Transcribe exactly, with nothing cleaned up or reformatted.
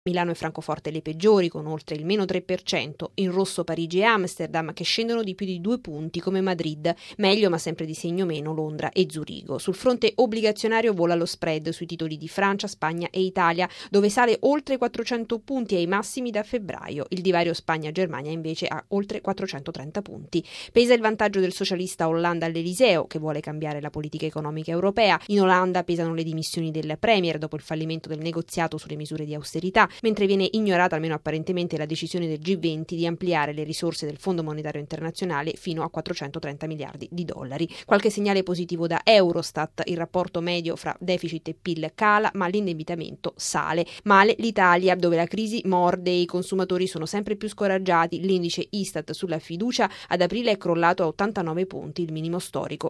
Milano e Francoforte le peggiori, con oltre il meno tre per cento, in rosso Parigi e Amsterdam, che scendono di più di due punti come Madrid, meglio ma sempre di segno meno Londra e Zurigo. Sul fronte obbligazionario vola lo spread sui titoli di Francia, Spagna e Italia, dove sale oltre quattrocento punti ai massimi da febbraio. Il divario Spagna-Germania invece ha oltre quattrocentotrenta punti. Pesa il vantaggio del socialista Hollande all'Eliseo, che vuole cambiare la politica economica europea. In Olanda pesano le dimissioni del premier dopo il fallimento del negoziato sulle misure di austerità, mentre viene ignorata, almeno apparentemente, la decisione del G venti di ampliare le risorse del Fondo Monetario Internazionale fino a quattrocentotrenta miliardi di dollari. Qualche segnale positivo da Eurostat: il rapporto medio fra deficit e P I L cala, ma l'indebitamento sale. Male l'Italia, dove la crisi morde e i consumatori sono sempre più scoraggiati. L'indice Istat sulla fiducia ad aprile è crollato a ottantanove punti, il minimo storico